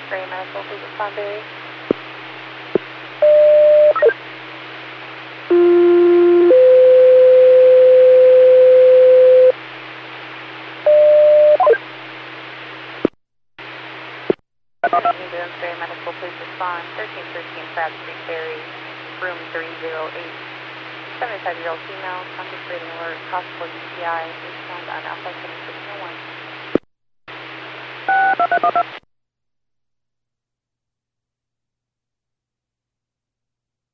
Gray Medical, please respond, Barry. Ambulance, Gray Medical, please respond. 1313 Pratt Street, Barry, room 308. 75-year-old female, conscious breathing alert, possible UTI, respond on Alpha 7601.